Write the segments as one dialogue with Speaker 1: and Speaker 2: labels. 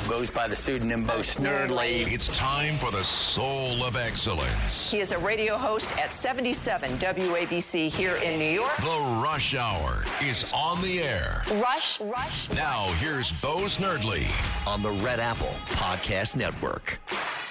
Speaker 1: Goes by the pseudonym Bo Snerdley.
Speaker 2: It's time for the Soul of Excellence.
Speaker 3: He is a radio host at 77 WABC here in New York.
Speaker 2: The Rush Hour is on the air.
Speaker 3: Rush.
Speaker 2: Now, here's Bo Snerdley
Speaker 1: On the Red Apple Podcast Network.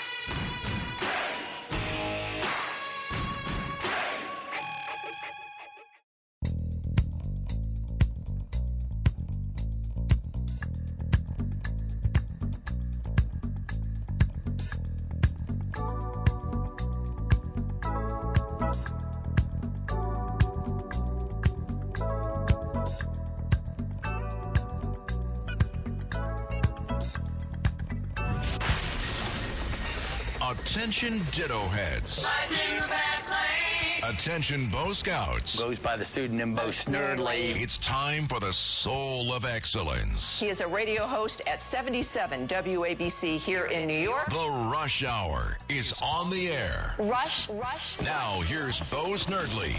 Speaker 2: Attention Ditto Heads. Attention Bo Scouts.
Speaker 1: Goes by the pseudonym Bo Snerdley.
Speaker 2: It's time for the Soul of Excellence.
Speaker 3: He is a radio host at 77 WABC here in New York.
Speaker 2: The Rush Hour is on the air.
Speaker 3: Rush.
Speaker 2: Now, here's Bo Snerdley.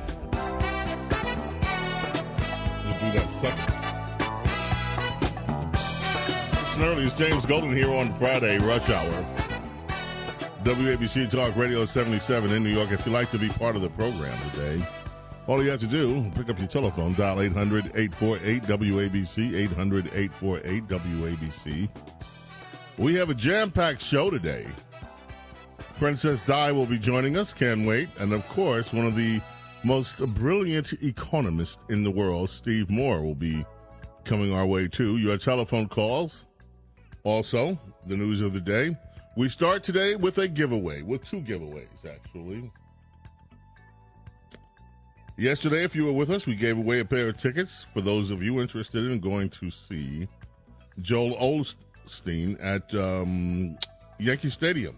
Speaker 4: You do that second. Snerdley is James Golden here on Friday, Rush Hour. WABC Talk Radio 77 in New York. If you'd like to be part of the program today, all you have to do, pick up your telephone, dial 800-848-WABC, 800-848-WABC. We have a jam-packed show today. Princess Di will be joining us, can't wait. And, of course, one of the most brilliant economists in the world, Steve Moore, will be coming our way, too. Your telephone calls, also, the news of the day. We start today with a giveaway, with two giveaways, actually. Yesterday, if you were with us, we gave away a pair of tickets for those of you interested in going to see Joel Osteen at Yankee Stadium.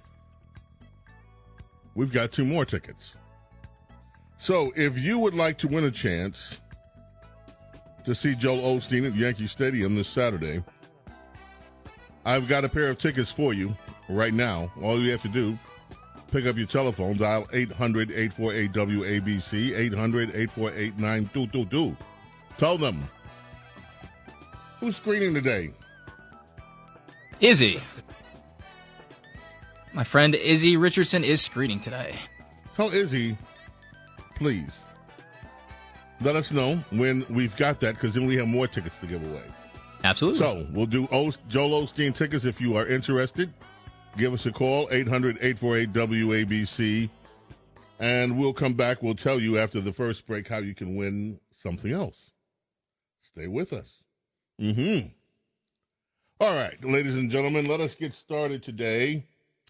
Speaker 4: We've got two more tickets. So if you would like to win a chance to see Joel Osteen at Yankee Stadium this Saturday, I've got a pair of tickets for you. Right now, all you have to do, pick up your telephone, dial 800-848-WABC, 800-848-9222. Tell them, who's screening today?
Speaker 5: Izzy. My friend Izzy Richardson is screening today.
Speaker 4: Tell Izzy, please, let us know when we've got that, because then we have more tickets to give away.
Speaker 5: Absolutely.
Speaker 4: So, we'll do Joel Osteen tickets if you are interested. Give us a call, 800-848-WABC, and we'll come back. We'll tell you after the first break how you can win something else. Stay with us. All right, ladies and gentlemen, let us get started today.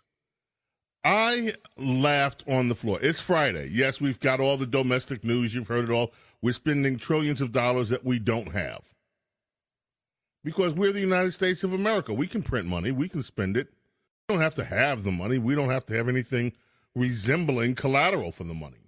Speaker 4: I laughed on the floor. It's Friday. Yes, we've got all the domestic news. You've heard it all. We're spending trillions of dollars that we don't have. Because we're the United States of America. We can print money. We can spend it. We don't have to have the money. We don't have to have anything resembling collateral for the money.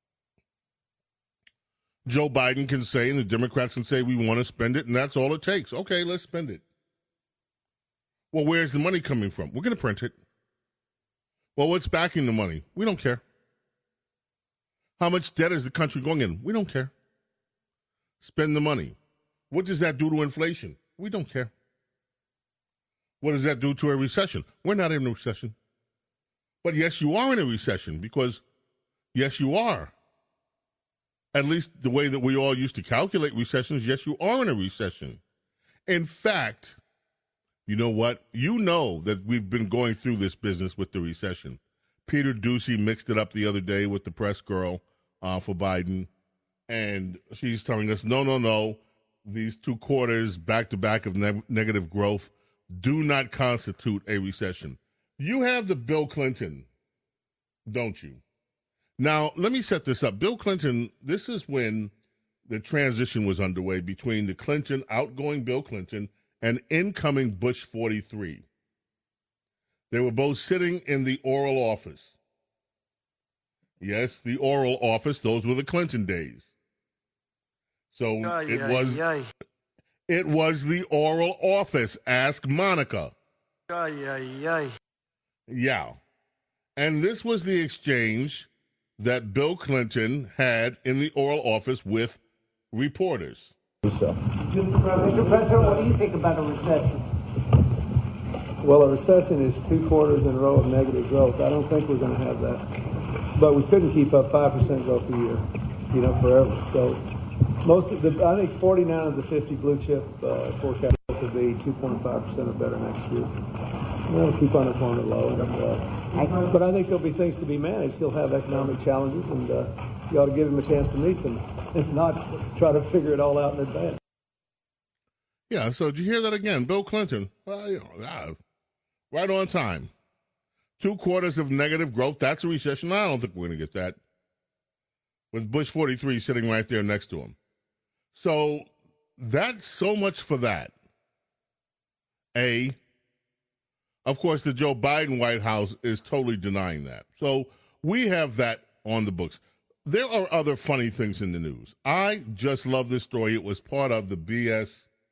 Speaker 4: Joe Biden can say, and the Democrats can say, we want to spend it, and that's all it takes. Okay, let's spend it. Well, where's the money coming from? We're going to print it. Well, what's backing the money? We don't care. How much debt is the country going in? We don't care. Spend the money. What does that do to inflation? We don't care. What does that do to a recession? We're not in a recession. But yes, you are in a recession because, yes, you are. At least the way that we all used to calculate recessions, yes, you are in a recession. In fact, you know what? You know that we've been going through this business with the recession. Peter Doocy mixed it up the other day with the press girl for Biden, and she's telling us, no, these 2 quarters back-to-back of negative growth do not constitute a recession. You have the Bill Clinton, don't you? Now, let me set this up. Bill Clinton, this is when the transition was underway between the outgoing Bill Clinton and incoming Bush 43. They were both sitting in the Oval Office. Yes, the Oral Office, those were the Clinton days. So it was the Oral Office. Ask Monica. Yeah. And this was the exchange that Bill Clinton had in the Oral Office with reporters.
Speaker 6: Mr. President, what do you think about a recession? Well, a recession is 2 quarters in a row of negative growth. I don't think we're going to have that. But we couldn't keep up 5% growth a year, forever. So I think 49 of the 50 blue chip forecasts will be 2.5% or better next year. We'll keep unemployment low. But I think there'll be things to be managed. He'll have economic challenges, and you ought to give him a chance to meet them and not try to figure it all out in advance.
Speaker 4: Yeah, so did you hear that again? Bill Clinton, well, right on time. 2 quarters of negative growth, that's a recession. I don't think we're going to get that. With Bush 43 sitting right there next to him. So that's so much for that. Of course, the Joe Biden White House is totally denying that. So we have that on the books. There are other funny things in the news. I just love this story. It was part of the BS.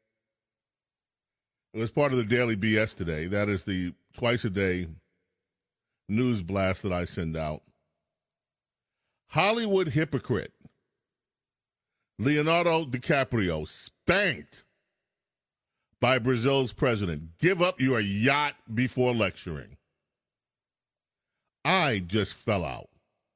Speaker 4: It was part of the Daily BS today. That is the twice-a-day news blast that I send out. Hollywood hypocrite Leonardo DiCaprio spanked by Brazil's president. Give up your yacht before lecturing. I just fell out.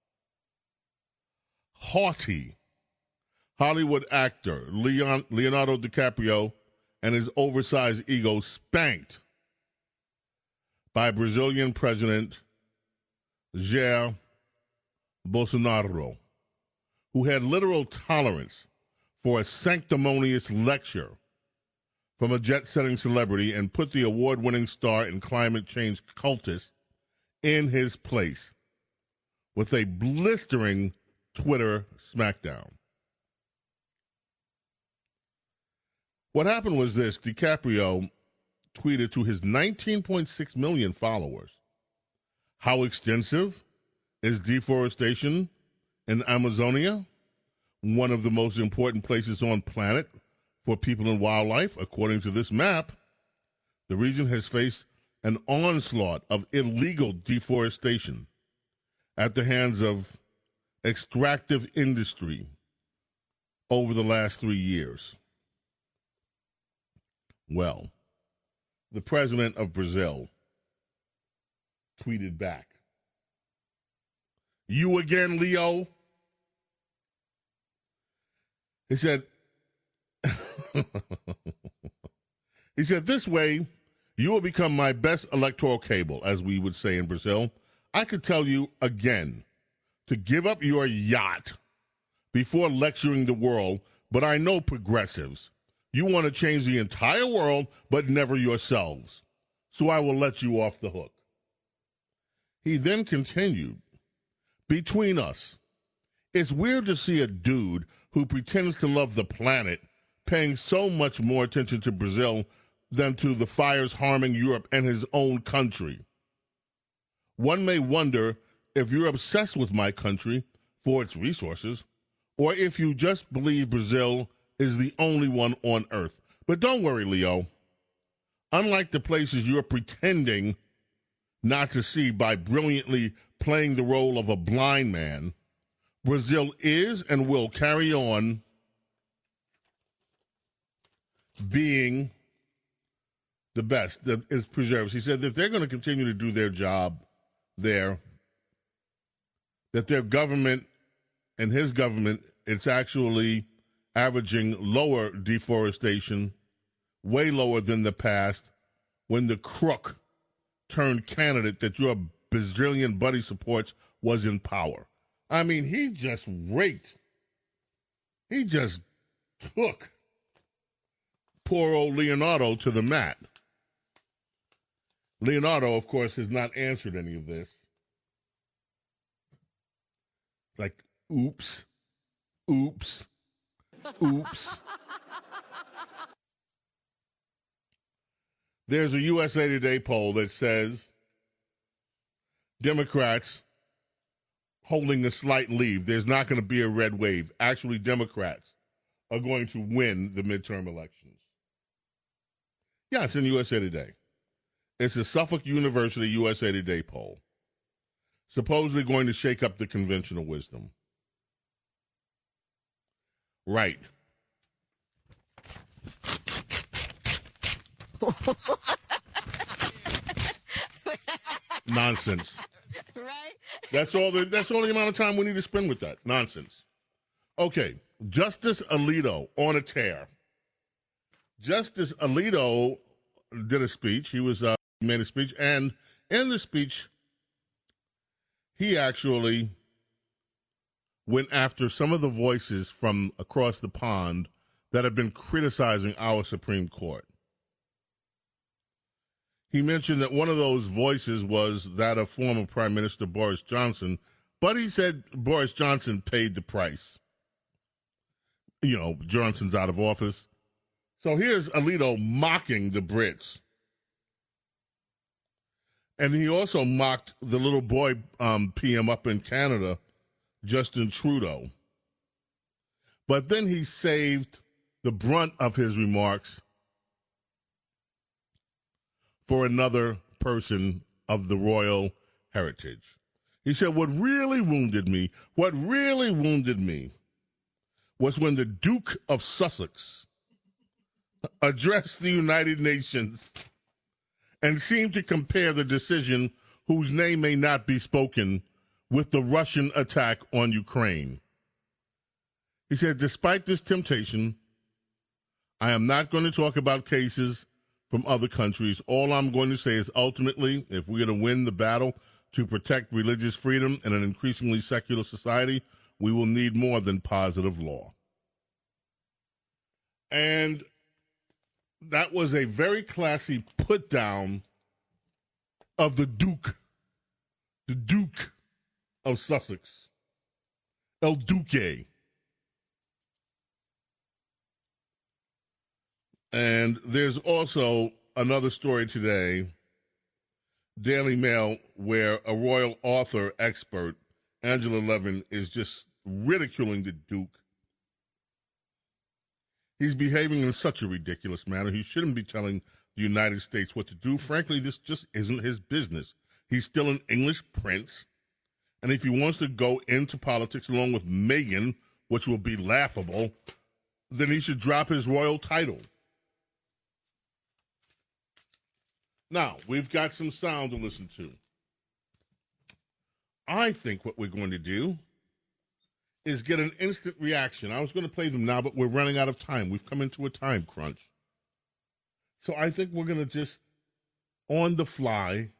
Speaker 4: Haughty Hollywood actor Leonardo DiCaprio and his oversized ego spanked by Brazilian President Jair Bolsonaro, who had literal tolerance for a sanctimonious lecture from a jet-setting celebrity and put the award-winning star and climate change cultist in his place with a blistering Twitter smackdown. What happened was this: DiCaprio tweeted to his 19.6 million followers, "How extensive is deforestation in Amazonia, one of the most important places on planet for people and wildlife? According to this map, the region has faced an onslaught of illegal deforestation at the hands of extractive industry over the last 3 years." Well, the president of Brazil tweeted back, "You again, Leo?" He said, "This way, you will become my best electoral cable," as we would say in Brazil. "I could tell you again to give up your yacht before lecturing the world, but I know progressives. You want to change the entire world, but never yourselves. So I will let you off the hook." He then continued, "Between us, it's weird to see a dude who pretends to love the planet paying so much more attention to Brazil than to the fires harming Europe and his own country. One may wonder if you're obsessed with my country for its resources, or if you just believe Brazil is the only one on earth. But don't worry, Leo. Unlike the places you're pretending not to see by brilliantly playing the role of a blind man, Brazil is and will carry on being the best that is preserved." He said that they're going to continue to do their job there, that their government and his government, it's actually averaging lower deforestation, way lower than the past, when the crook turned candidate that your Brazilian buddy supports was in power. I mean, he just raked. He just took poor old Leonardo to the mat. Leonardo, of course, has not answered any of this. Like, oops, oops, oops. There's a USA Today poll that says Democrats holding a slight lead. There's not going to be a red wave. Actually, Democrats are going to win the midterm elections. Yeah, it's in USA Today. It's a Suffolk University USA Today poll, supposedly going to shake up the conventional wisdom. Right. Nonsense.
Speaker 7: Right?
Speaker 4: That's all the amount of time we need to spend with that. Nonsense. Okay. Justice Alito on a tear. Justice Alito did a speech. He made a speech, and in the speech, he actually went after some of the voices from across the pond that have been criticizing our Supreme Court. He mentioned that one of those voices was that of former Prime Minister Boris Johnson, but he said Boris Johnson paid the price. Johnson's out of office. So here's Alito mocking the Brits. And he also mocked the little boy PM up in Canada, Justin Trudeau. But then he saved the brunt of his remarks for another person of the royal heritage. He said, what really wounded me was when the Duke of Sussex addressed the United Nations and seemed to compare the decision, whose name may not be spoken, with the Russian attack on Ukraine. He said, despite this temptation, I am not going to talk about cases from other countries. All I'm going to say is ultimately, if we're going to win the battle to protect religious freedom in an increasingly secular society, we will need more than positive law. And that was a very classy put down of the Duke of Sussex, El Duque. And there's also another story today, Daily Mail, where a royal author expert, Angela Levin, is just ridiculing the Duke. He's behaving in such a ridiculous manner. He shouldn't be telling the United States what to do. Frankly, this just isn't his business. He's still an English prince. And if he wants to go into politics along with Meghan, which will be laughable, then he should drop his royal title. Now, we've got some sound to listen to. I think what we're going to do is get an instant reaction. I was going to play them now, but we're running out of time. We've come into a time crunch. So I think we're going to just, on the fly,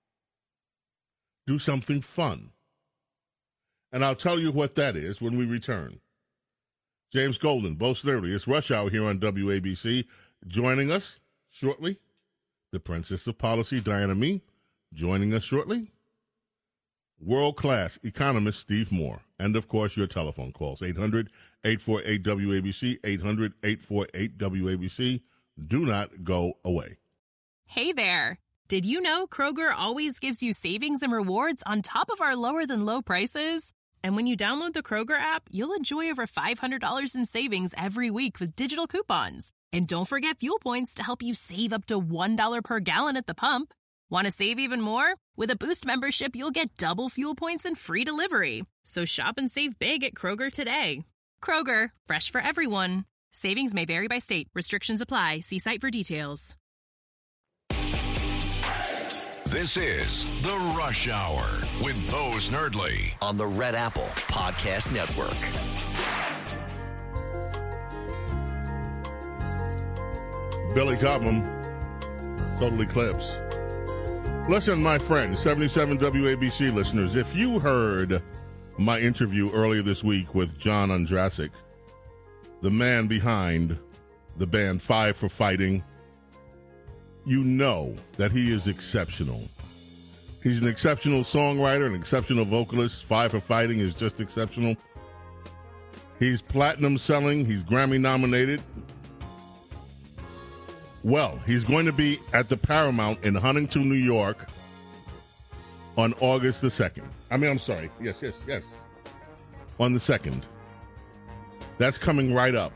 Speaker 4: do something fun. And I'll tell you what that is when we return. James Golden, Bo Snerdley. It's Rush Hour here on WABC. Joining us shortly, the Princess of Policy, Diana Mee. Joining us shortly, world-class economist Steve Moore. And, of course, your telephone calls, 800-848-WABC, 800-848-WABC. Do not go away.
Speaker 8: Hey there. Did you know Kroger always gives you savings and rewards on top of our lower-than-low prices? And when you download the Kroger app, you'll enjoy over $500 in savings every week with digital coupons. And don't forget fuel points to help you save up to $1 per gallon at the pump. Want to save even more? With a Boost membership, you'll get double fuel points and free delivery. So shop and save big at Kroger today. Kroger, fresh for everyone. Savings may vary by state. Restrictions apply. See site for details.
Speaker 2: This is The Rush Hour with Bo Snerdley
Speaker 1: on the Red Apple Podcast Network.
Speaker 4: Billy Cobham, Total Eclipse. Listen, my friends, 77 WABC listeners, if you heard my interview earlier this week with John Ondrasik, the man behind the band Five for Fighting, you know that he is exceptional. He's an exceptional songwriter, an exceptional vocalist. Five for Fighting is just exceptional. He's platinum selling. He's Grammy nominated. Well, he's going to be at the Paramount in Huntington, New York on August the 2nd. Yes. On the 2nd. That's coming right up.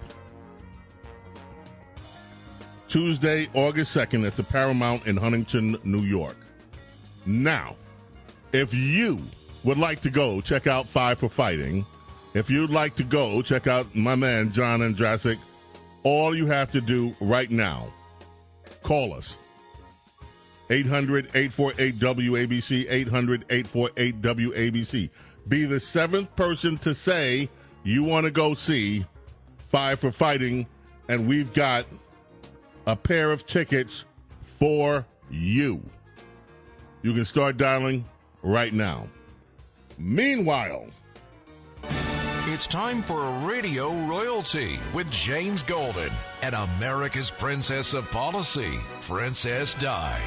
Speaker 4: Tuesday, August 2nd at the Paramount in Huntington, New York. Now, if you would like to go check out Five for Fighting, if you'd like to go check out my man John Ondrasik, all you have to do right now, call us 800-848-WABC, 800-848-WABC. Be the seventh person to say you want to go see Five for Fighting, and we've got a pair of tickets for you. You can start dialing right now. Meanwhile,
Speaker 2: It's time for Radio Royalty with James Golden and America's Princess of Policy, Princess Di.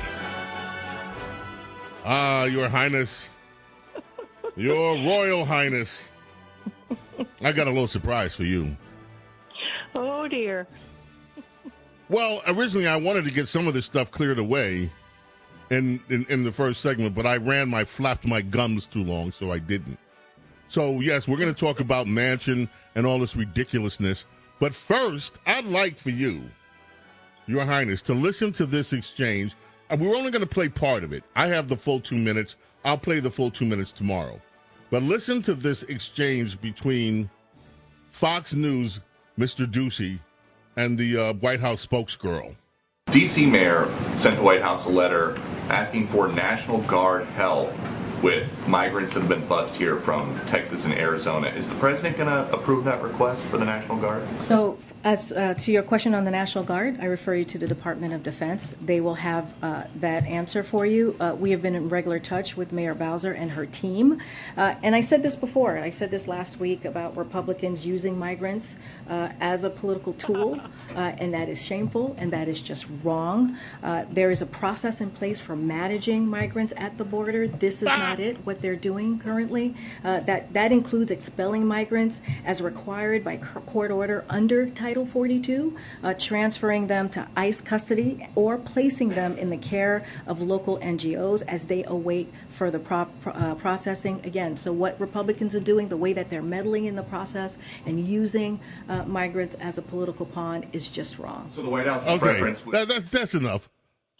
Speaker 4: Your Highness, Your Royal Highness, I got a little surprise for you.
Speaker 7: Oh, dear.
Speaker 4: Well, originally I wanted to get some of this stuff cleared away in the first segment, but I flapped my gums too long, so I didn't. So, yes, we're going to talk about Manchin and all this ridiculousness. But first, I'd like for you, Your Highness, to listen to this exchange. We're only going to play part of it. I have the full 2 minutes. I'll play the full 2 minutes tomorrow. But listen to this exchange between Fox News, Mr. Ducey, and the White House spokesgirl.
Speaker 9: D.C. mayor sent the White House a letter asking for National Guard help with migrants that have been bused here from Texas and Arizona. Is the president going to approve that request for the National Guard?
Speaker 10: So, as to your question on the National Guard, I refer you to the Department of Defense. They will have that answer for you. We have been in regular touch with Mayor Bowser and her team. And I said this before. I said this last week about Republicans using migrants as a political tool, and that is shameful, and that is just wrong. There is a process in place for managing migrants at the border. This is not it, what they're doing currently. That includes expelling migrants as required by court order under Title 42, transferring them to ICE custody, or placing them in the care of local NGOs as they await further processing. Again, so what Republicans are doing, the way that they're meddling in the process and using migrants as a political pawn is just wrong.
Speaker 9: So the White House's preference...
Speaker 4: That's enough.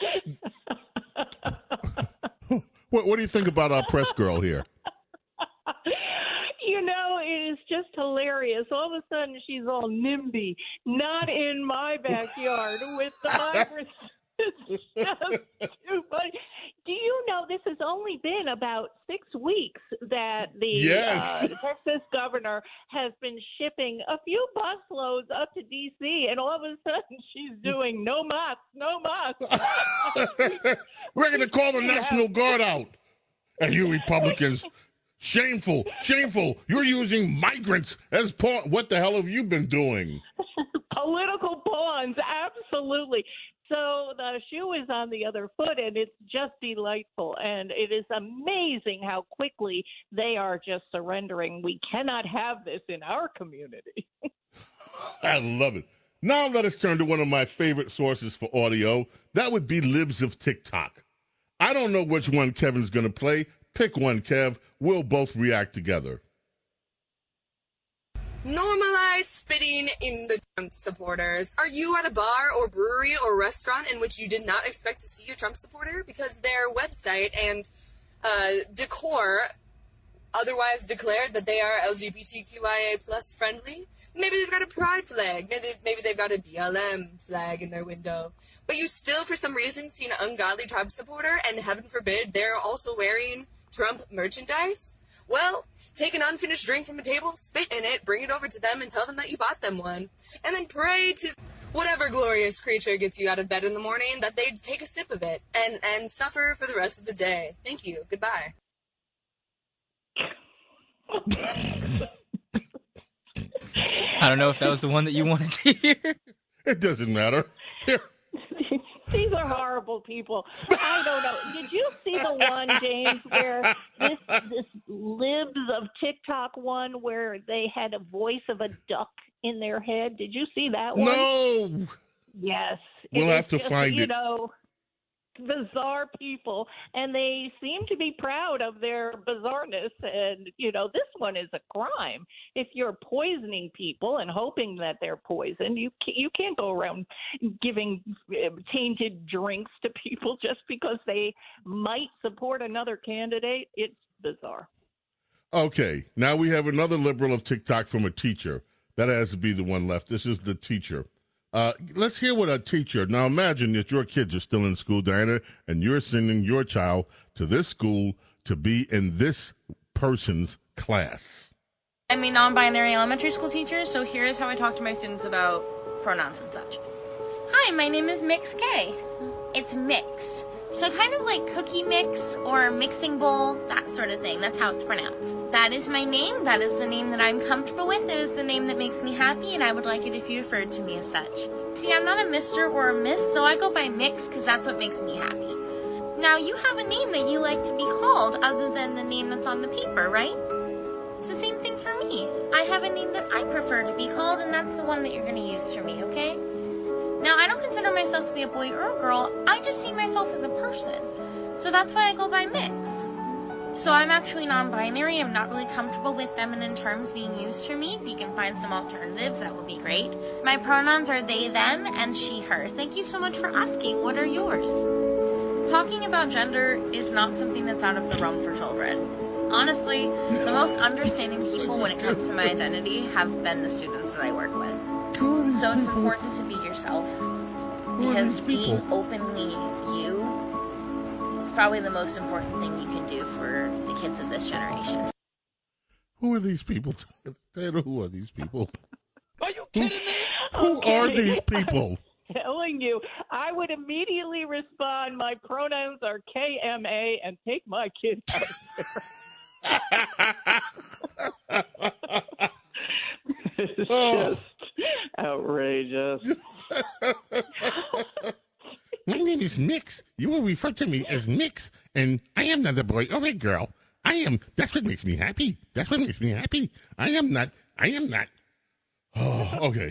Speaker 4: What do you think about our press girl here?
Speaker 7: You know, it is just hilarious. All of a sudden, she's all NIMBY. Not in my backyard with the migrants. It's just too funny. Do you know this has only been about 6 weeks that the Texas governor has been shipping a few busloads up to D.C., and all of a sudden she's doing no mas.
Speaker 4: We're going to call the National Guard out. And you Republicans, shameful. You're using migrants as pawn. What the hell have you been doing?
Speaker 7: Political pawns, absolutely. So the shoe is on the other foot, and it's just delightful. And it is amazing how quickly they are just surrendering. We cannot have this in our community.
Speaker 4: I love it. Now let us turn to one of my favorite sources for audio. That would be Libs of TikTok. I don't know which one Kevin's going to play. Pick one, Kev. We'll both react together.
Speaker 11: Normalize spitting in the Trump supporters. Are you at a bar or brewery or restaurant in which you did not expect to see a Trump supporter because their website and decor otherwise declared that they are LGBTQIA plus friendly? Maybe they've got a pride flag. Maybe they've got a BLM flag in their window. But you still, for some reason, see an ungodly Trump supporter, and heaven forbid, they're also wearing Trump merchandise? Well, take an unfinished drink from a table, spit in it, bring it over to them, and tell them that you bought them one. And then pray to whatever glorious creature gets you out of bed in the morning that they'd take a sip of it and suffer for the rest of the day. Thank you. Goodbye.
Speaker 5: I don't know if that was the one that you wanted to hear.
Speaker 4: It doesn't matter. Here.
Speaker 7: These are horrible people. I don't know. Did you see the one, James, where this Libs of TikTok one where they had a voice of a duck in their head? Did you see that one?
Speaker 4: No.
Speaker 7: Yes.
Speaker 4: We'll have to find it.
Speaker 7: You know, bizarre people, and they seem to be proud of their bizarreness. And, you know, this one is a crime. If you're poisoning people and hoping that they're poisoned, you can't go around giving tainted drinks to people just because they might support another candidate. It's bizarre.
Speaker 4: Okay, now we have another liberal of TikTok from a teacher. That has to be the one left. This is the teacher. Let's hear what a teacher. Now, imagine that your kids are still in school, Diana, and you're sending your child to this school to be in this person's class.
Speaker 12: I'm a non-binary elementary school teacher, so here's how I talk to my students about pronouns and such. Hi, my name is Mix K. It's mix. So kind of like cookie mix or mixing bowl, that sort of thing. That's how it's pronounced. That is my name. That is the name that I'm comfortable with. It is the name that makes me happy, and I would like it if you referred to me as such. See, I'm not a Mr. or a Miss, so I go by Mix because that's what makes me happy. Now, you have a name that you like to be called other than the name that's on the paper, right? It's the same thing for me. I have a name that I prefer to be called, and that's the one that you're going to use for me, okay? Now, I don't consider myself to be a boy or a girl. I just see myself as a person. So that's why I go by Mix. So I'm actually non-binary. I'm not really comfortable with feminine terms being used for me. If you can find some alternatives, that would be great. My pronouns are they, them, and she, her. Thank you so much for asking. What are yours? Talking about gender is not something that's out of the realm for children. Honestly, the most understanding people when it comes to my identity have been the students that I work with. So it's important to be yourself, because being openly you is probably the most important thing you can do for the kids of this generation.
Speaker 4: Who are these people? Diana, who are these people?
Speaker 13: Are you kidding me?
Speaker 4: Who are these people?
Speaker 7: Telling you, I would immediately respond, my pronouns are KMA, and take my kid out of there. It's just outrageous.
Speaker 4: My name is Mix. You will refer to me as Mix, and I am not a boy or a girl. I am. That's what makes me happy. That's what makes me happy. I am not. Oh, okay.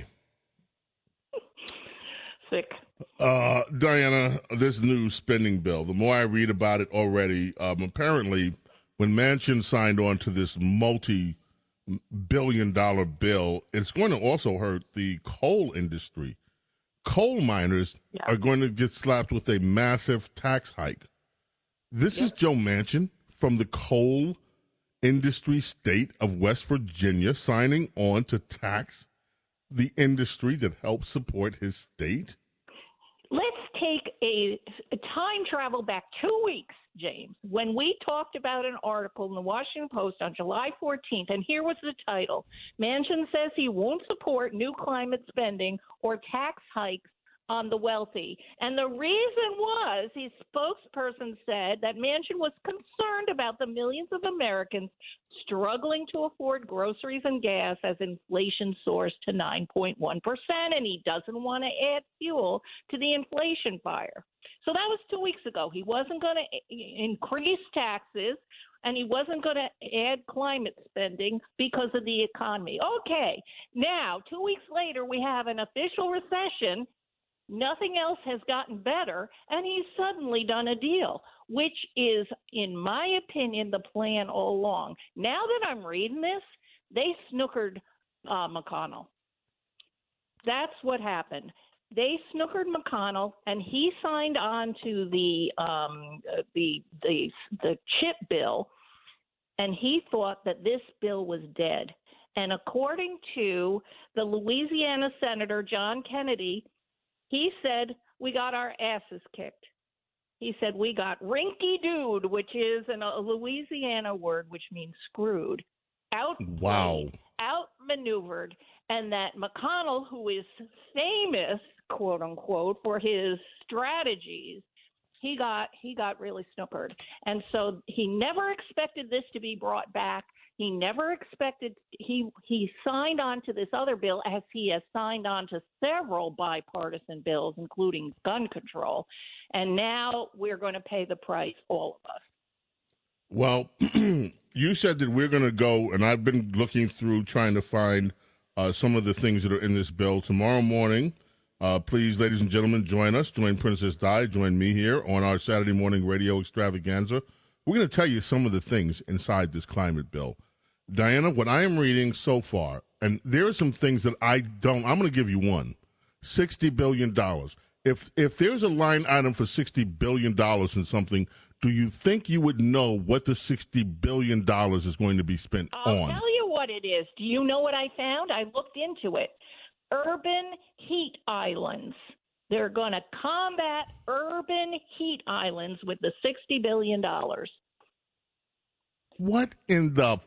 Speaker 7: Sick.
Speaker 4: Diana, this new spending bill, the more I read about it already, apparently when Manchin signed on to this multi-billion-dollar bill, it's going to also hurt the coal industry. Coal miners are going to get slapped with a massive tax hike. This is Joe Manchin from the coal industry state of West Virginia signing on to tax the industry that helps support his state.
Speaker 7: Let's take a time travel back 2 weeks, James, when we talked about an article in the Washington Post on July 14th, and here was the title. Manchin says he won't support new climate spending or tax hikes on the wealthy. And the reason was his spokesperson said that Manchin was concerned about the millions of Americans struggling to afford groceries and gas as inflation soars to 9.1%, and he doesn't want to add fuel to the inflation fire. So that was 2 weeks ago. He wasn't going to increase taxes, and he wasn't going to add climate spending because of the economy. Okay, now 2 weeks later, we have an official recession. Nothing else has gotten better, and he's suddenly done a deal, which is, in my opinion, the plan all along. Now that I'm reading this, they snookered McConnell. That's what happened. They snookered McConnell, and he signed on to the chip bill, and he thought that this bill was dead. And according to the Louisiana Senator John Kennedy, he said, we got our asses kicked. He said, we got rinky-dooed, which is a Louisiana word which means screwed, outmaneuvered, and that McConnell, who is famous, quote unquote, for his strategies, he got really snookered. And so he never expected this to be brought back. He never expected he signed on to this other bill, as he has signed on to several bipartisan bills, including gun control. And now we're going to pay the price, all of us.
Speaker 4: Well, you said that we're going to go, and I've been looking through trying to find some of the things that are in this bill. Tomorrow morning, please, ladies and gentlemen, join us. Join Princess Di. Join me here on our Saturday morning radio extravaganza. We're going to tell you some of the things inside this climate bill. Diana, what I am reading so far, and there are some things that I'm going to give you one. $60 billion. If there's a line item for $60 billion in something, do you think you would know what the $60 billion is going to be spent on?
Speaker 7: I'll tell you what it is. Do you know what I found? I looked into it. urban heat islands. They're going to combat urban heat islands with the $60 billion.
Speaker 4: What in the...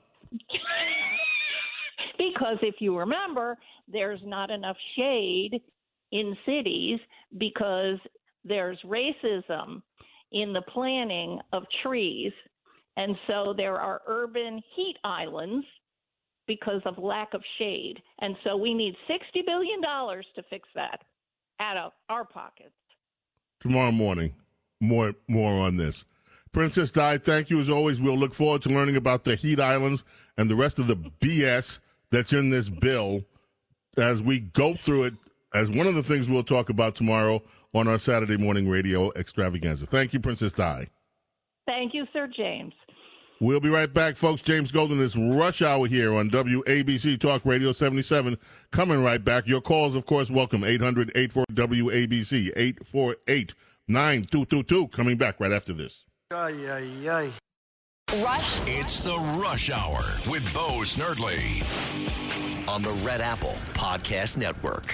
Speaker 7: Because if you remember, there's not enough shade in cities because there's racism in the planting of trees. And so there are urban heat islands because of lack of shade. And so we need $60 billion to fix that out of our pockets.
Speaker 4: Tomorrow morning, more on this. Princess Di, thank you as always. We'll look forward to learning about the heat islands and the rest of the BS that's in this bill as we go through it as one of the things we'll talk about tomorrow on our Saturday morning radio extravaganza. Thank you, Princess Di.
Speaker 7: Thank you, Sir James.
Speaker 4: We'll be right back, folks. James Golden is Rush Hour here on WABC Talk Radio 77. Coming right back. Your calls, of course, welcome. 800-84-WABC, 848-9222. Coming back right after this.
Speaker 1: Rush. It's the Rush Hour with Bo Snerdley on the Red Apple Podcast Network.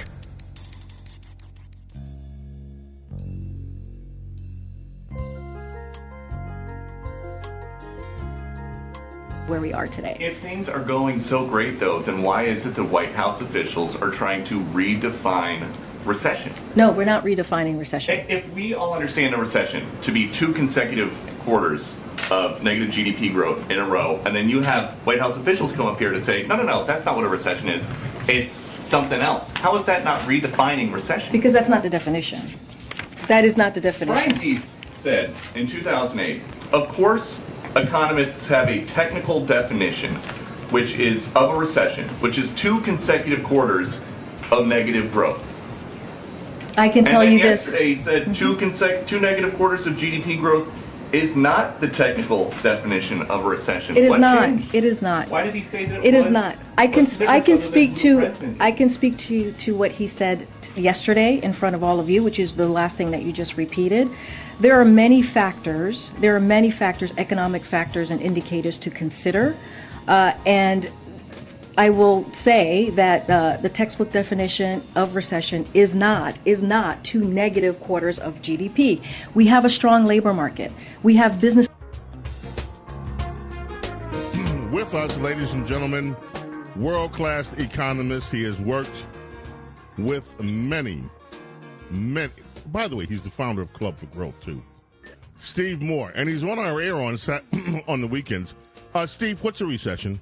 Speaker 10: Where we are today.
Speaker 9: If things are going so great, though, then why is it the White House officials are trying to redefine recession?
Speaker 10: No, we're not redefining recession.
Speaker 9: If we all understand a recession to be 2 consecutive quarters of negative GDP growth in a row, and then you have White House officials come up here to say, no, that's not what a recession is. It's something else. How is that not redefining recession?
Speaker 10: Because that's not the definition. That is not the definition.
Speaker 9: Brian Deese said in 2008, of course, economists have a technical definition, which is of a recession, which is 2 consecutive quarters of negative growth.
Speaker 10: I can tell you this.
Speaker 9: Yesterday he said 2 negative quarters of GDP growth is not the technical definition of a recession.
Speaker 10: It is
Speaker 9: What
Speaker 10: not.
Speaker 9: changed?
Speaker 10: It is not.
Speaker 9: Why did he say that
Speaker 10: it
Speaker 9: was?
Speaker 10: is not? I can speak to what he said yesterday in front of all of you, which is the last thing that you just repeated. There are many factors, economic factors and indicators to consider, and I will say that the textbook definition of recession is not 2 negative quarters of GDP. We have a strong labor market. We have business.
Speaker 4: With us, ladies and gentlemen, world-class economist. He has worked with many. By the way, he's the founder of Club for Growth, too. Steve Moore. And he's on our air on on the weekends. Steve, what's a recession?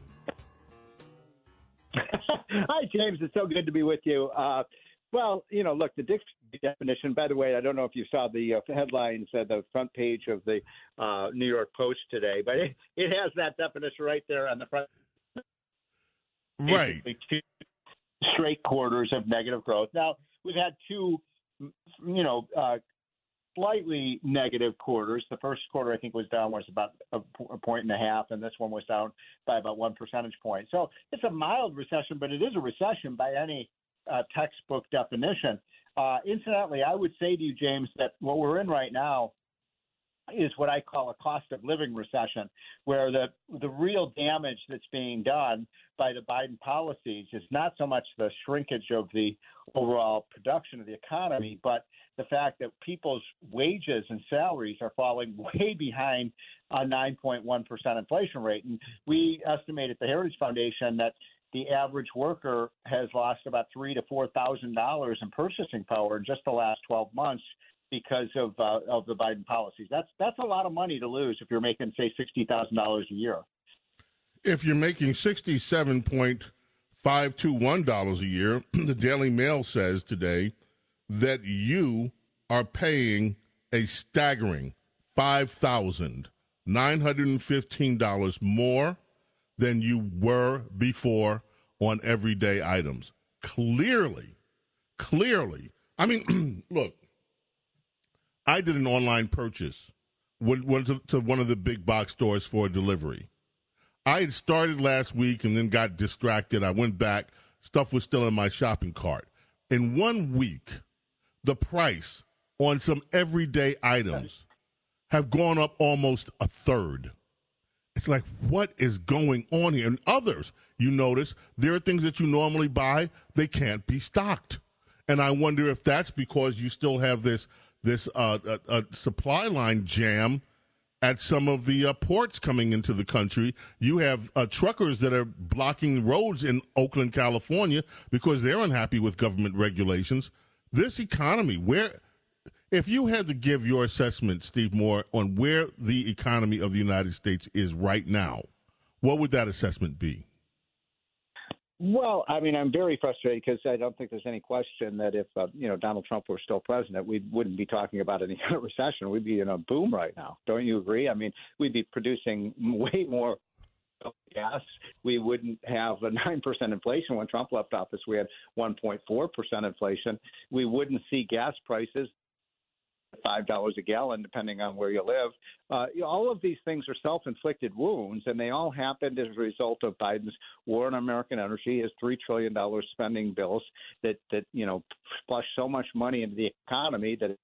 Speaker 14: Hi, James. It's so good to be with you. Well, look, the definition, by the way, I don't know if you saw the headlines at the front page of the New York Post today, but it has that definition right there on the front.
Speaker 4: Right.
Speaker 14: 2 straight quarters of negative growth. Now, we've had 2, slightly negative quarters. The first quarter, I think, was down was about a 1.5, and this one was down by about 1 percentage point. So it's a mild recession, but it is a recession by any textbook definition. Incidentally, I would say to you, James, that what we're in right now is what I call a cost of living recession, where the real damage that's being done by the Biden policies is not so much the shrinkage of the overall production of the economy, but the fact that people's wages and salaries are falling way behind a 9.1% inflation rate. And we estimate at the Heritage Foundation that the average worker has lost about $3,000 to $4,000 in purchasing power in just the last 12 months because of the Biden policies. That's a lot of money to lose if you're making, say, $60,000 a year.
Speaker 4: If you're making $67.521 a year, the Daily Mail says today that you are paying a staggering $5,915 more than you were before on everyday items. Clearly. I mean, look, I did an online purchase, went to one of the big box stores for a delivery. I had started last week and then got distracted. I went back. Stuff was still in my shopping cart. In 1 week, the price on some everyday items have gone up almost a third. It's like, what is going on here? And others, you notice, there are things that you normally buy, they can't be stocked. And I wonder if that's because you still have this supply line jam at some of the ports coming into the country. You have truckers that are blocking roads in Oakland, California, because they're unhappy with government regulations. This economy, if you had to give your assessment, Steve Moore, on where the economy of the United States is right now, what would that assessment be?
Speaker 14: Well, I mean, I'm very frustrated because I don't think there's any question that if Donald Trump were still president, we wouldn't be talking about any kind of recession. We'd be in a boom right now. Don't you agree? I mean, we'd be producing way more gas. We wouldn't have a 9% inflation. When Trump left office, we had 1.4% inflation. We wouldn't see gas prices $5 a gallon, depending on where you live. All of these things are self-inflicted wounds, and they all happened as a result of Biden's war on American energy, his $3 trillion spending bills that flush so much money into the economy that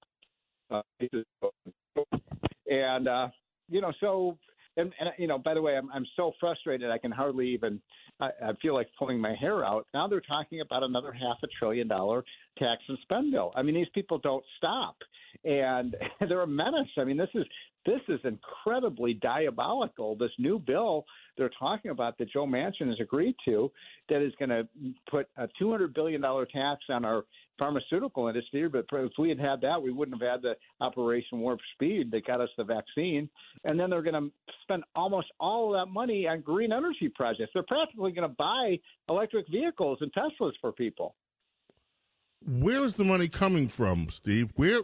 Speaker 14: by the way, I'm so frustrated I can hardly even. I feel like pulling my hair out. Now they're talking about another $500 billion tax and spend bill. I mean, these people don't stop, and they're a menace. I mean, this is incredibly diabolical. This new bill they're talking about that Joe Manchin has agreed to, that is going to put a $200 billion tax on our pharmaceutical industry. But if we had had that, we wouldn't have had the Operation Warp Speed that got us the vaccine. And then they're going to spend almost all of that money on green energy projects. They're practically going to buy electric vehicles and Teslas for people.
Speaker 4: Where is the money coming from, Steve? Debt.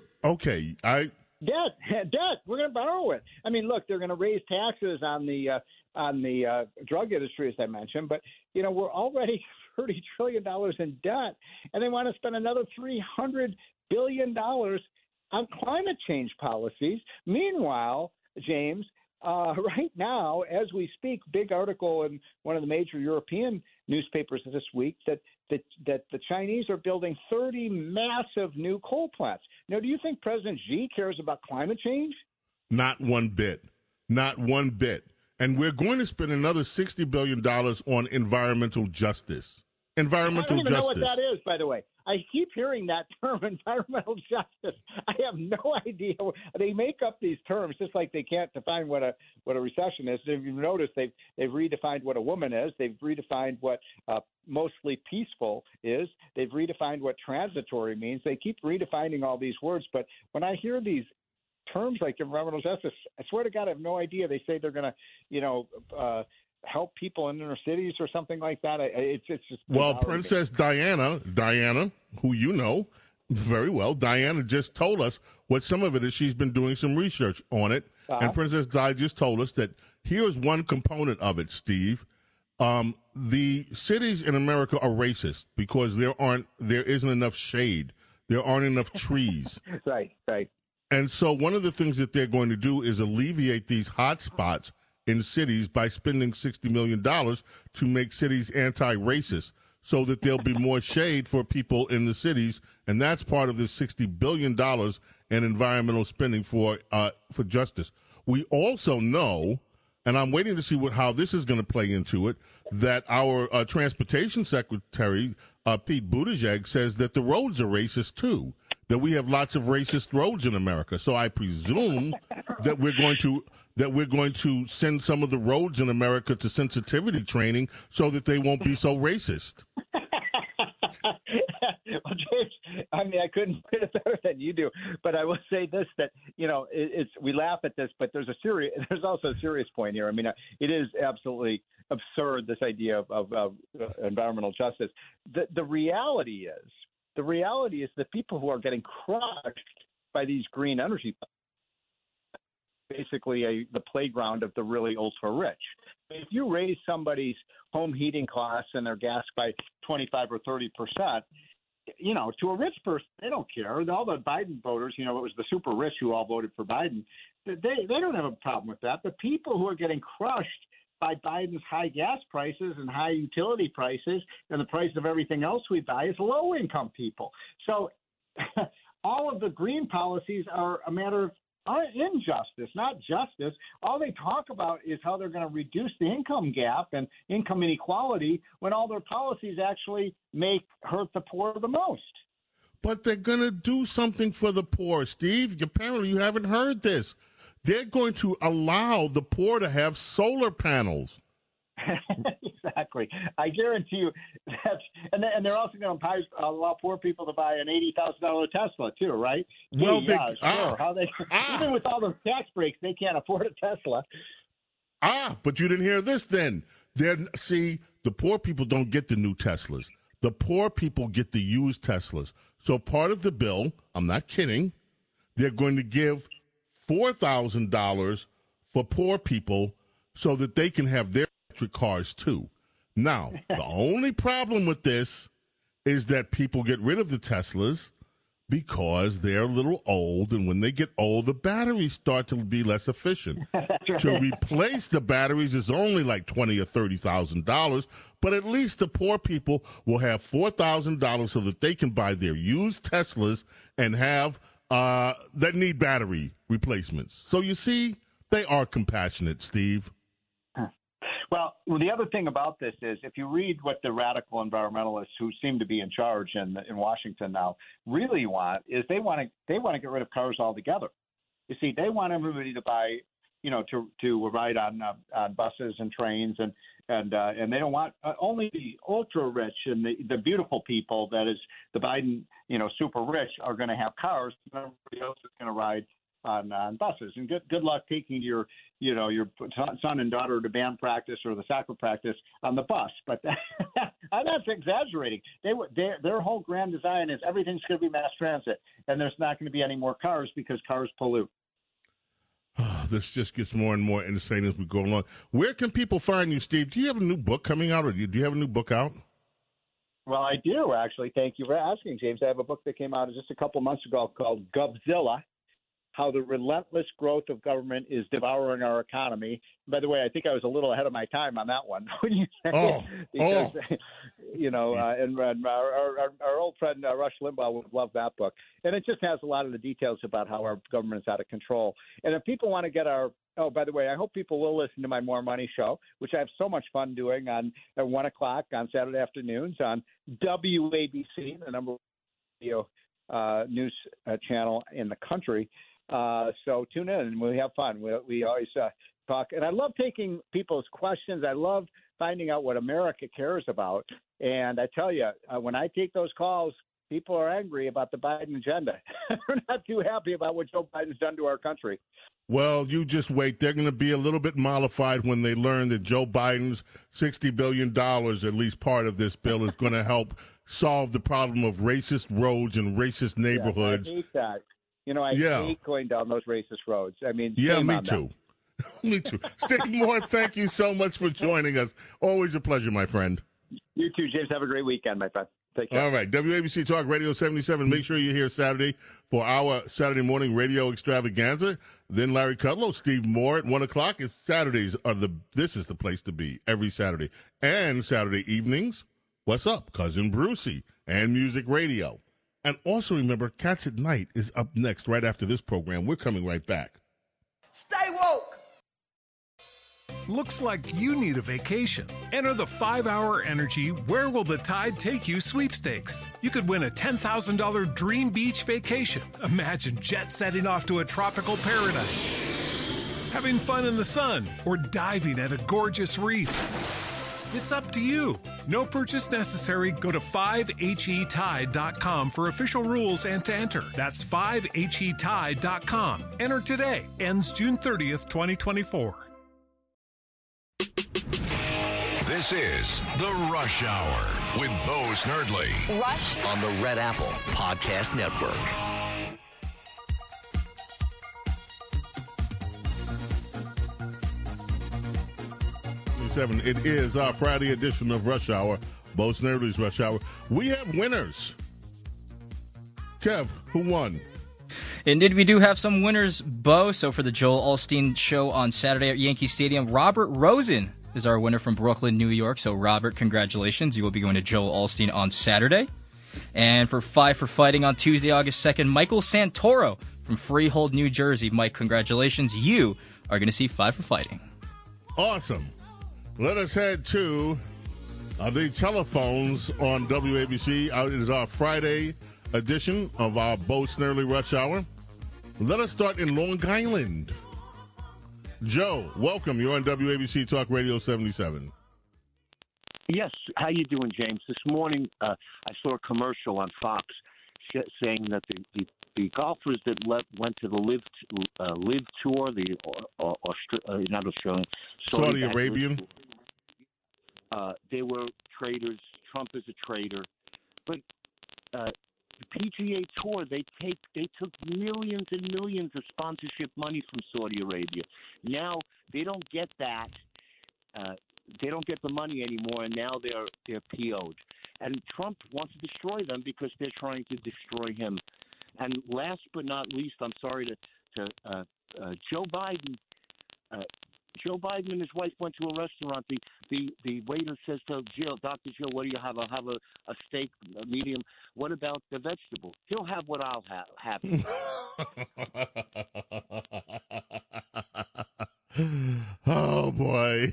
Speaker 4: We're going to borrow it. I mean, look, they're going to raise taxes on the drug industry, as I mentioned, but we're already $30 trillion in debt, and they want to spend another $300 billion on climate change policies. Meanwhile, James, right now, as we speak, big article in one of the major European newspapers this week that the Chinese are building 30 massive new coal plants. Now, do you think President Xi cares about climate change? Not one bit. Not one bit. And we're going to spend another $60 billion on environmental justice.
Speaker 14: I don't even know what that is, by the way. I keep hearing that term, environmental justice. I have no idea. They make up these terms just like they can't define what a recession is. If you've noticed, they've redefined what a woman is. They've redefined what mostly peaceful is. They've redefined what transitory means. They keep redefining all these words. But when I hear these terms like environmental justice, I swear to God, I have no idea. They say they're going to, help people in inner cities or something like that. It's just
Speaker 4: Princess Diana, who you know very well, Diana just told us what some of it is. She's been doing some research on it, and Princess Di just told us that here's one component of it, Steve. The cities in America are racist because there isn't enough shade. There aren't enough trees.
Speaker 14: Right.
Speaker 4: And so one of the things that they're going to do is alleviate these hot spots in cities by spending $60 million to make cities anti-racist so that there'll be more shade for people in the cities. And that's part of this $60 billion in environmental spending for justice. We also know, and I'm waiting to see how this is going to play into it, that our transportation secretary, Pete Buttigieg, says that the roads are racist too, that we have lots of racist roads in America. So I presume that we're going to send some of the roads in America to sensitivity training so that they won't be so racist.
Speaker 14: Well, James, I mean, I couldn't put it better than you do. But I will say this, that, we laugh at this, but there's also a serious point here. I mean, it is absolutely absurd, this idea of environmental justice. The reality is that people who are getting crushed by these green energy basically the playground of the really ultra rich. If you raise somebody's home heating costs and their gas by 25 or 30%, to a rich person, they don't care. All the Biden voters, it was the super rich who all voted for Biden. They don't have a problem with that. The people who are getting crushed by Biden's high gas prices and high utility prices and the price of everything else we buy is low income people. So all of the green policies are a matter injustice, not justice. All they talk about is how they're going to reduce the income gap and income inequality when all their policies actually hurt the poor the most.
Speaker 4: But they're going to do something for the poor, Steve. Apparently you haven't heard this. They're going to allow the poor to have solar panels.
Speaker 14: Exactly. I guarantee you that. And they're also going to allow poor people to buy an $80,000 Tesla, too, right?
Speaker 4: Well,
Speaker 14: sure. How they, even with all those tax breaks, they can't afford a Tesla.
Speaker 4: But you didn't hear this then. See, the poor people don't get the new Teslas. The poor people get the used Teslas. So part of the bill, I'm not kidding, they're going to give $4,000 for poor people so that they can have their electric cars too. Now, the only problem with this is that people get rid of the Teslas because they're a little old, and when they get old, the batteries start to be less efficient. Right. To replace the batteries is only like $20,000 or $30,000, but at least the poor people will have $4,000 so that they can buy their used Teslas and have that need battery replacements. So you see, they are compassionate, Steve.
Speaker 14: Well, the other thing about this is if you read what the radical environmentalists who seem to be in charge in Washington now really want is they want to get rid of cars altogether. You see, they want everybody to buy, to ride on buses and trains, and they don't want only the ultra rich and the beautiful people, that is the Biden, super rich, are going to have cars. Everybody else is going to ride on buses. And good luck taking your son and daughter to band practice or the soccer practice on the bus. But I'm not exaggerating. Their whole grand design is everything's going to be mass transit, and there's not going to be any more cars because cars pollute.
Speaker 4: This just gets more and more insane as we go along. Where can people find you, Steve? Do you have a new book coming out, or do you have a new book out?
Speaker 14: Well, I do, actually. Thank you for asking, James. I have a book that came out just a couple months ago called Govzilla: How the Relentless Growth of Government is Devouring Our Economy. By the way, I think I was a little ahead of my time on that one. And our old friend Rush Limbaugh would love that book. And it just has a lot of the details about how our government is out of control. And if people want to get by the way, I hope people will listen to my More Money show, which I have so much fun doing at 1 o'clock on Saturday afternoons on WABC, the number one news channel in the country. So tune in and we have fun. We always talk. And I love taking people's questions. I love finding out what America cares about. And I tell you, when I take those calls, people are angry about the Biden agenda. They're not too happy about what Joe Biden's done to our country.
Speaker 4: Well, you just wait. They're going to be a little bit mollified when they learn that Joe Biden's $60 billion, at least part of this bill, is going to help solve the problem of racist roads and racist neighborhoods.
Speaker 14: Yeah, I hate that. I hate going down those racist roads. I mean,
Speaker 4: yeah, me too. Me too. Steve Moore, thank you so much for joining us. Always a pleasure, my friend.
Speaker 14: You too, James. Have a great weekend, my friend. Take care.
Speaker 4: All right. WABC Talk Radio 77. Make sure you're here Saturday for our Saturday morning radio extravaganza. Then Larry Kudlow, Steve Moore at 1 o'clock. Saturdays this is the place to be every Saturday. And Saturday evenings, what's up? Cousin Brucey and Music Radio. And also remember, Cats at Night is up next right after this program. We're coming right back.
Speaker 13: Stay woke!
Speaker 15: Looks like you need a vacation. Enter the 5-Hour Energy Where Will the Tide Take You sweepstakes. You could win a $10,000 dream beach vacation. Imagine jet-setting off to a tropical paradise, having fun in the sun, or diving at a gorgeous reef. It's up to you. No purchase necessary. Go to 5HETide.com for official rules and to enter. That's 5HETide.com. Enter today. Ends June 30th, 2024.
Speaker 2: This is The Rush Hour with Bo Snerdley.
Speaker 3: Rush
Speaker 1: on the Red Apple Podcast Network.
Speaker 4: It is our Friday edition of Rush Hour, Bo Snerdley's Rush Hour. We have winners. Kev, who won?
Speaker 5: Indeed, we do have some winners, Bo. So for the Joel Osteen show on Saturday at Yankee Stadium, Robert Rosen is our winner from Brooklyn, New York. So, Robert, congratulations. You will be going to Joel Osteen on Saturday. And for 5 for Fighting on Tuesday, August 2nd, Michael Santoro from Freehold, New Jersey. Mike, congratulations. You are going to see 5 for Fighting.
Speaker 4: Awesome. Let us head to the telephones on WABC. It is our Friday edition of our Bo Snerdley Rush Hour. Let us start in Long Island. Joe, welcome. You're on WABC Talk Radio 77.
Speaker 16: Yes. How you doing, James? This morning, I saw a commercial on Fox saying that the golfers that went to the Live Tour, not Australian,
Speaker 4: Saudi Arabian.
Speaker 16: They were traders. Trump is a trader, but the PGA Tour they took millions and millions of sponsorship money from Saudi Arabia. Now they don't get that. They don't get the money anymore, and now they're PO'd. And Trump wants to destroy them because they're trying to destroy him. And last but not least, I'm sorry to Joe Biden. Joe Biden and his wife went to a restaurant. The waiter says to Jill, Dr. Jill, what do you have? I'll have a steak, a medium. What about the vegetable? He'll have what I'll have.
Speaker 4: Oh, boy.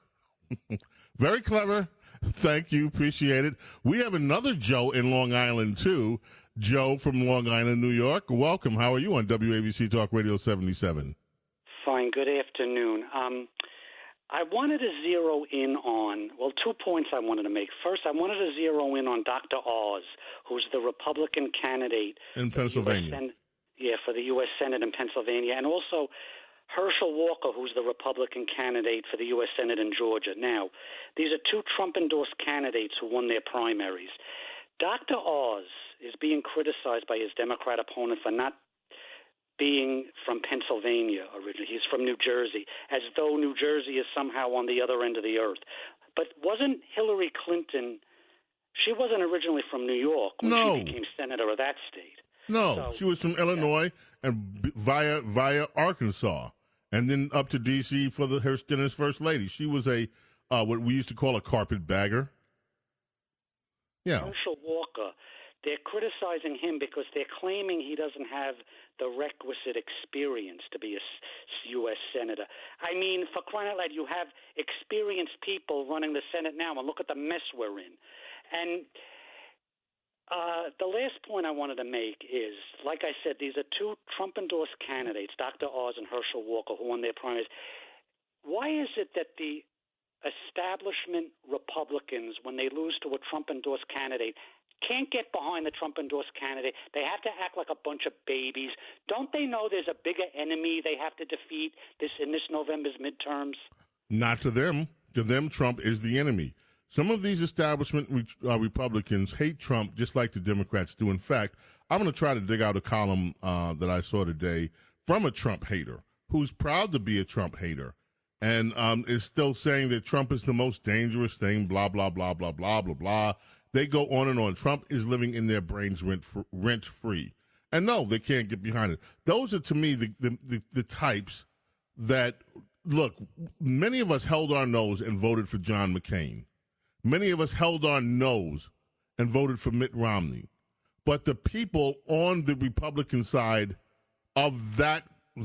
Speaker 4: Very clever. Thank you. Appreciate it. We have another Joe in Long Island, too. Joe from Long Island, New York. Welcome. How are you on WABC Talk Radio 77?
Speaker 17: Fine. Good afternoon. I wanted to zero in on, 2 points I wanted to make. First, I wanted to zero in on Dr. Oz, who's the Republican candidate
Speaker 4: in Pennsylvania.
Speaker 17: For the U.S. Senate in Pennsylvania, and also Herschel Walker, who's the Republican candidate for the U.S. Senate in Georgia. Now, these are two Trump-endorsed candidates who won their primaries. Dr. Oz is being criticized by his Democrat opponent for not being from Pennsylvania originally. He's from New Jersey, as though New Jersey is somehow on the other end of the earth. But wasn't Hillary Clinton, she wasn't originally from New York when she became senator of that state.
Speaker 4: No, she was from Illinois and via Arkansas, and then up to D.C. for her stint as First Lady. She was a what we used to call a carpetbagger. Yeah.
Speaker 17: Herschel Walker, they're criticizing him because they're claiming he doesn't have the requisite experience to be a U.S. senator. I mean, for crying out loud, you have experienced people running the Senate now, and look at the mess we're in. And the last point I wanted to make is, like I said, these are two Trump-endorsed candidates, Dr. Oz and Herschel Walker, who won their primaries. Why is it that the establishment Republicans, when they lose to a Trump-endorsed candidate, can't get behind the Trump-endorsed candidate? They have to act like a bunch of babies. Don't they know there's a bigger enemy they have to defeat in this November's midterms?
Speaker 4: Not to them. To them, Trump is the enemy. Some of these establishment Republicans hate Trump just like the Democrats do. In fact, I'm going to try to dig out a column that I saw today from a Trump hater who's proud to be a Trump hater and is still saying that Trump is the most dangerous thing, blah, blah, blah, blah, blah, blah, blah. They go on and on. Trump is living in their brains rent-free. And no, they can't get behind it. Those are, to me, the types that, look, many of us held our nose and voted for John McCain. Many of us held our nose and voted for Mitt Romney. But the people on the Republican side of that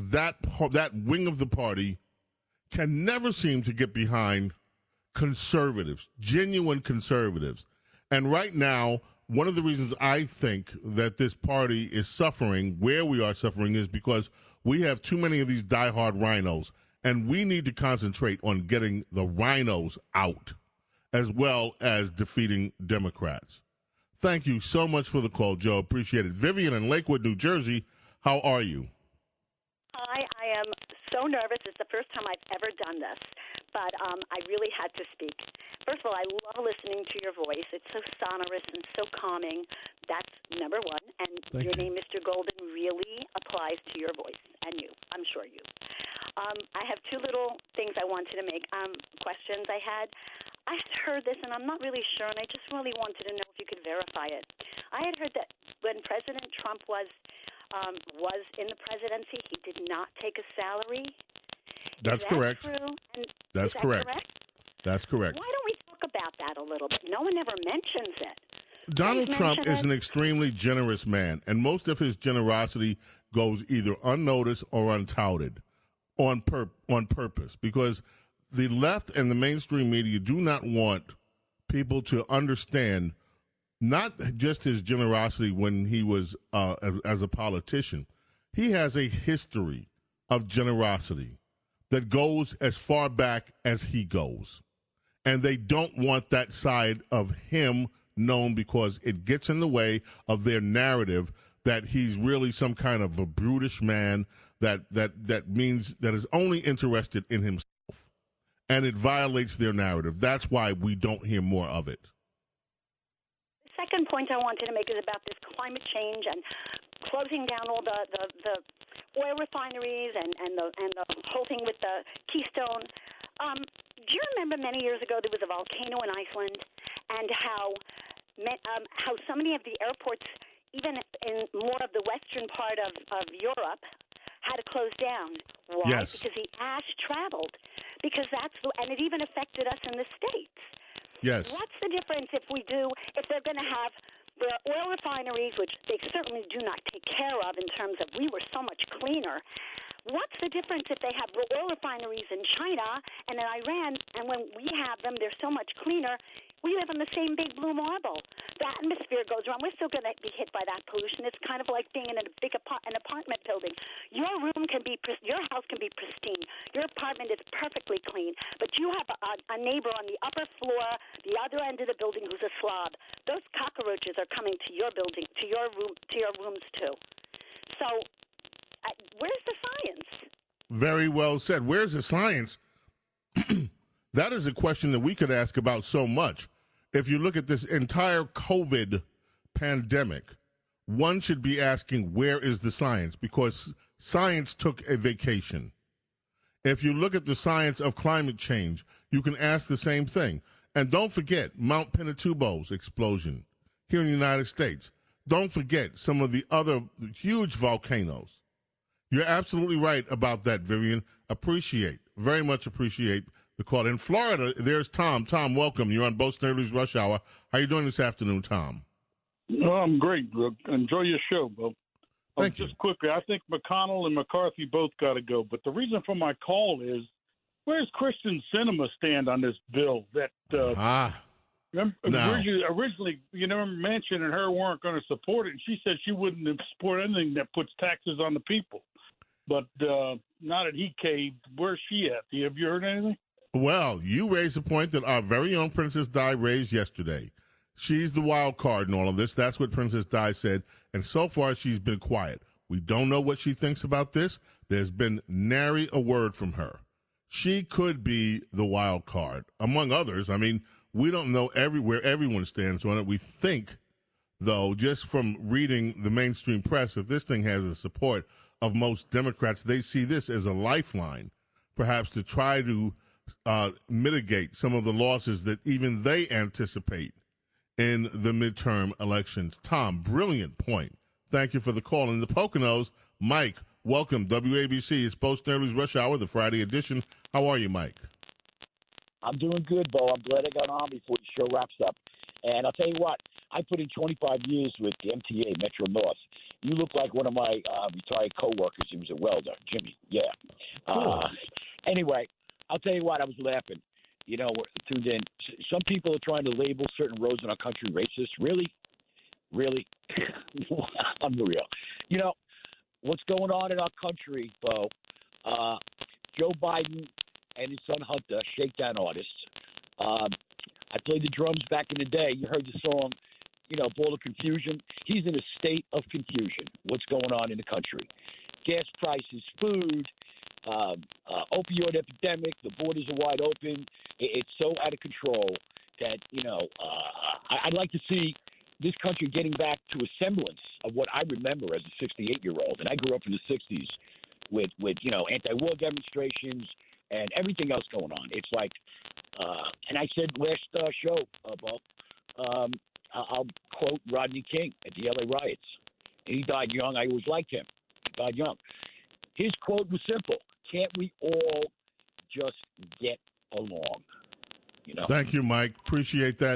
Speaker 4: wing of the party can never seem to get behind conservatives, genuine conservatives. And right now, one of the reasons I think that this party is suffering, where we are suffering, is because we have too many of these diehard rhinos. And we need to concentrate on getting the rhinos out, as well as defeating Democrats. Thank you so much for the call, Joe. Appreciate it. Vivian in Lakewood, New Jersey, how are you?
Speaker 18: Hi, I am so nervous. It's the first time I've ever done this, but I really had to speak. First of all, I love listening to your voice. It's so sonorous and so calming. That's number one. And your name, Mr. Golden, really applies to your voice and you. I'm sure you. I have two little things I wanted to make, questions I had. I had heard this, and I'm not really sure, and I just really wanted to know if you could verify it. I had heard that when President Trump was in the presidency, he did not take a salary.
Speaker 4: That's correct.
Speaker 18: True?
Speaker 4: That's correct. That's correct.
Speaker 18: Why don't we talk about that a little bit? No one ever mentions it.
Speaker 4: Donald Trump is an extremely generous man, and most of his generosity goes either unnoticed or untouted on purpose, because the left and the mainstream media do not want people to understand not just his generosity when he was as a politician. He has a history of generosity that goes as far back as he goes. And they don't want that side of him known because it gets in the way of their narrative that he's really some kind of a brutish man that means that is only interested in himself. And it violates their narrative. That's why we don't hear more of it.
Speaker 18: The second point I wanted to make is about this climate change and closing down all the oil refineries and the whole thing with the Keystone. Do you remember many years ago there was a volcano in Iceland, and how so many of the airports, even in more of the western part of Europe, had to close down? Why?
Speaker 4: Yes.
Speaker 18: Because the ash traveled. Because and it even affected us in the States.
Speaker 4: Yes.
Speaker 18: What's the difference if they're going to have their oil refineries, which they certainly do not take care of in terms of we were so much cleaner. What's the difference if they have oil refineries in China and in Iran, and when we have them, they're so much cleaner? We live in the same big blue marble. The atmosphere goes around. We're still going to be hit by that pollution. It's kind of like being in a big an apartment building. Your house can be pristine. Your apartment is perfectly clean, but you have a neighbor on the upper floor, the other end of the building, who's a slob. Those cockroaches are coming to your building, to your rooms too. So, where's the science?
Speaker 4: Very well said. Where's the science? That is a question that we could ask about so much. If you look at this entire COVID pandemic, one should be asking, where is the science? Because science took a vacation. If you look at the science of climate change, you can ask the same thing. And don't forget Mount Pinatubo's explosion here in the United States. Don't forget some of the other huge volcanoes. You're absolutely right about that, Vivian. Very much appreciate the call. In Florida, there's Tom. Tom, welcome. You're on Bo Snerdley's Rush Hour. How are you doing this afternoon, Tom?
Speaker 19: Oh, I'm great, Brooke. Enjoy your show, Bo.
Speaker 4: Thank you.
Speaker 19: Just quickly, I think McConnell and McCarthy both got to go. But the reason for my call is, where's Kristen Sinema stand on this bill? Originally, Manchin and her weren't going to support it. And she said she wouldn't support anything that puts taxes on the people. But now that he caved, where's she at? Have you heard anything?
Speaker 4: Well, you raised a point that our very own Princess Di raised yesterday. She's the wild card in all of this. That's what Princess Di said. And so far, she's been quiet. We don't know what she thinks about this. There's been nary a word from her. She could be the wild card, among others. I mean, we don't know where everyone stands on it. We think, though, just from reading the mainstream press, that this thing has the support of most Democrats. They see this as a lifeline, perhaps to try to mitigate some of the losses that even they anticipate in the midterm elections. Tom, brilliant point. Thank you for the call. In the Poconos, Mike, welcome. WABC, it's Bo Snerdley's Rush Hour, the Friday edition. How are you, Mike?
Speaker 20: I'm doing good, Bo. I'm glad I got on before the show wraps up. And I'll tell you what, I put in 25 years with the MTA, Metro North. You look like one of my retired coworkers. He was a welder, Jimmy. Yeah.
Speaker 4: Cool.
Speaker 20: Anyway, I'll tell you what, I was laughing. We're tuned in. Some people are trying to label certain roads in our country racist. Really? Really? Unreal. What's going on in our country, Bo? Joe Biden and his son Hunter, shakedown artists. I played the drums back in the day. You heard the song, Ball of Confusion. He's in a state of confusion. What's going on in the country? Gas prices, food, opioid epidemic. The borders are wide open. It's so out of control that, I'd like to see this country getting back to a semblance of what I remember as a 68-year-old. And I grew up in the 60s with anti-war demonstrations and everything else going on. It's like, and I said last show, Bob, I'll quote Rodney King at the LA riots. And he died young. I always liked him. He died young. His quote was simple. Can't we all just get along?
Speaker 4: Thank you, Mike. Appreciate that.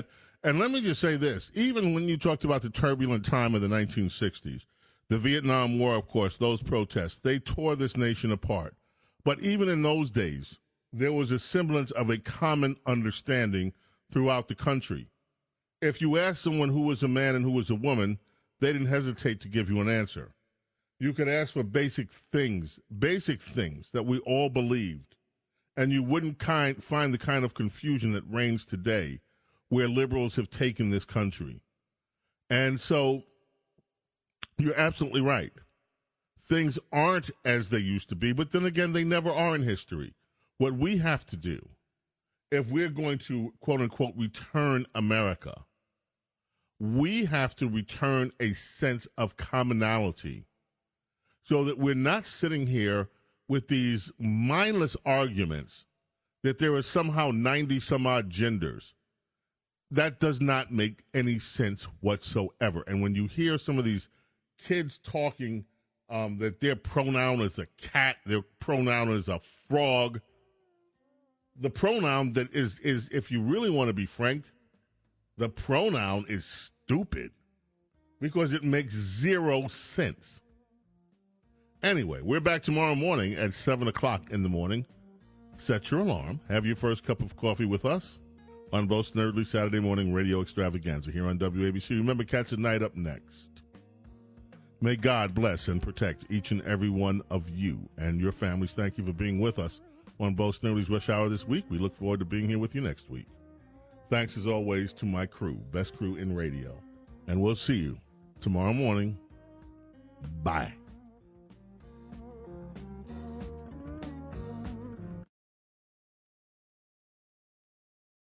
Speaker 4: And let me just say this. Even when you talked about the turbulent time of the 1960s, the Vietnam War, of course, those protests, they tore this nation apart. But even in those days, there was a semblance of a common understanding throughout the country. If you asked someone who was a man and who was a woman, they didn't hesitate to give you an answer. You could ask for basic things that we all believed, and you wouldn't find the kind of confusion that reigns today where liberals have taken this country. And so you're absolutely right. Things aren't as they used to be, but then again, they never are in history. What we have to do, if we're going to, quote-unquote, return America, we have to return a sense of commonality so that we're not sitting here with these mindless arguments that there are somehow 90-some-odd genders. That does not make any sense whatsoever. And when you hear some of these kids talking that their pronoun is a cat, their pronoun is a frog, the pronoun that is if you really want to be frank, the pronoun is stupid because it makes zero sense. Anyway, we're back tomorrow morning at 7 o'clock in the morning. Set your alarm. Have your first cup of coffee with us on Bo Snerdley Saturday Morning Radio Extravaganza here on WABC. Remember, Cats at Night up next. May God bless and protect each and every one of you and your families. Thank you for being with us on Bo Snerdley's Rush Hour this week. We look forward to being here with you next week. Thanks, as always, to my crew, best crew in radio. And we'll see you tomorrow morning. Bye.